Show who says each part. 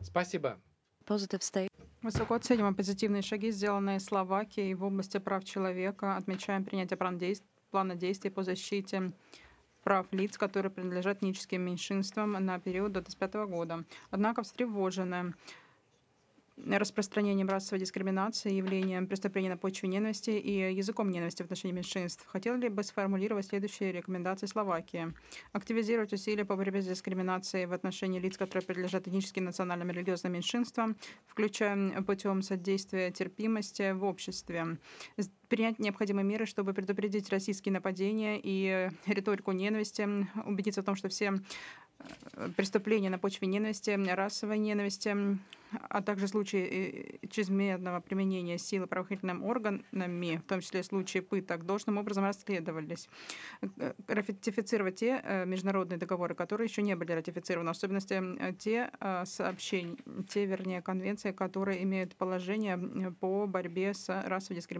Speaker 1: Спасибо.
Speaker 2: Positive state.
Speaker 3: Высоко оцениваем позитивные шаги, сделанные Словакией в области прав человека. Отмечаем принятие плана действий по защите прав лиц, которые принадлежат этническим меньшинствам на период до 2025 года. Однако встревожены распространением расовой дискриминации, явлением преступлений на почве ненависти и языком ненависти в отношении меньшинств. Хотели бы сформулировать следующие рекомендации Словакии. Активизировать усилия по борьбе с дискриминацией в отношении лиц, которые принадлежат этническим, национальным и религиозным меньшинствам, включая путем содействия терпимости в обществе. Принять необходимые меры, чтобы предупредить российские нападения и риторику ненависти, убедиться в том, что все преступления на почве ненависти, расовой ненависти, а также случаи чрезмерного применения силы правоохранительными органами, в том числе случаи пыток, должным образом расследовались. Ратифицировать те международные договоры, которые еще не были ратифицированы, в особенности те сообщения, те, вернее, конвенции, которые имеют положение по борьбе с расовой дискриминацией